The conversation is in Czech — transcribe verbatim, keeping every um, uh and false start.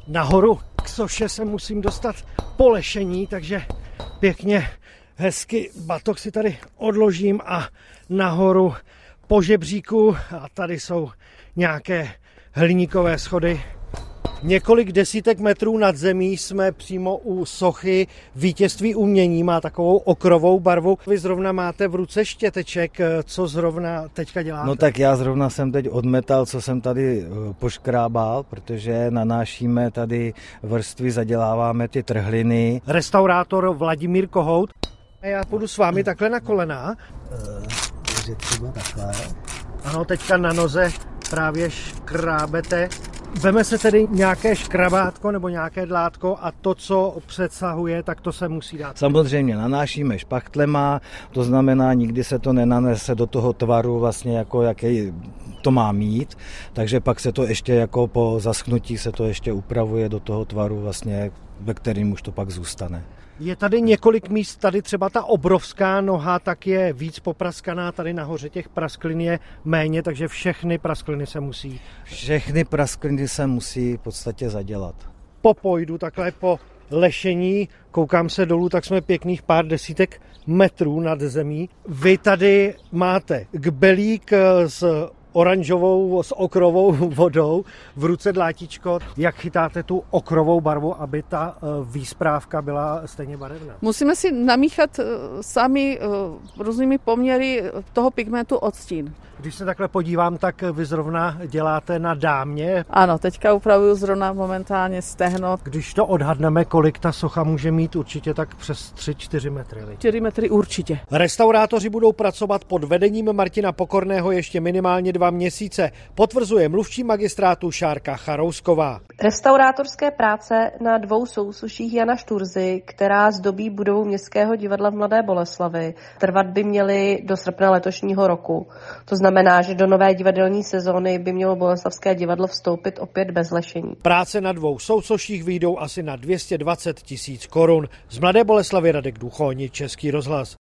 Nahoru k soše se musím dostat po lešení, takže pěkně hezky batoh si tady odložím a nahoru po žebříku a tady jsou nějaké hliníkové schody. Několik desítek metrů nad zemí jsme přímo u sochy Vítězství umění, má takovou okrovou barvu. Vy zrovna máte v ruce štěteček, co zrovna teďka děláte? No tak já zrovna jsem teď odmetal, co jsem tady poškrábal, protože nanášíme tady vrstvy, zaděláváme ty trhliny. Restaurátor Vladimír Kohout. Já půjdu s vámi takhle na kolena. Takže třeba takhle. Ano, teďka na noze právě škrábete. Veme se tedy nějaké škrabátko nebo nějaké dlátko a to, co přesahuje, tak to se musí dát. Samozřejmě nanášíme špachtlema, to znamená, nikdy se to nenanese do toho tvaru, vlastně jako jaký to má mít, takže pak se to ještě jako po zaschnutí se to ještě upravuje do toho tvaru, vlastně, ve kterým už to pak zůstane. Je tady několik míst, tady třeba ta obrovská noha, tak je víc popraskaná, tady nahoře těch prasklin je méně, takže všechny praskliny se musí... Všechny praskliny se musí v podstatě zadělat. Popojdu takhle po lešení, koukám se dolů, tak jsme pěkných pár desítek metrů nad zemí. Vy tady máte kbelík s oranžovou, s okrovou vodou, v ruce dlátíčko. Jak chytáte tu okrovou barvu, aby ta výsprávka byla stejně barevná? Musíme si namíchat sami různými poměry toho pigmentu odstín. Když se takhle podívám, tak vy zrovna děláte na dámě. Ano, teďka upravuju zrovna momentálně stehno. Když to odhadneme, kolik ta socha může mít, určitě tak přes tři čtyři metry. čtyři metry určitě. Restaurátoři budou pracovat pod vedením Martina Pokorného ještě minimálně dva měsíce, potvrzuje mluvčí magistrátu Šárka Charousková. Restaurátorské práce na dvou sousoších Jana Šturzy, která zdobí budovu Městského divadla v Mladé Boleslavi, trvat by měly do srpna letošního roku. To znamená, že do nové divadelní sezóny by mělo Boleslavské divadlo vstoupit opět bez lešení. Práce na dvou sousoších vyjdou asi na dvě stě dvacet tisíc korun. Z Mladé Boleslavy Radek Duchoň, Český rozhlas.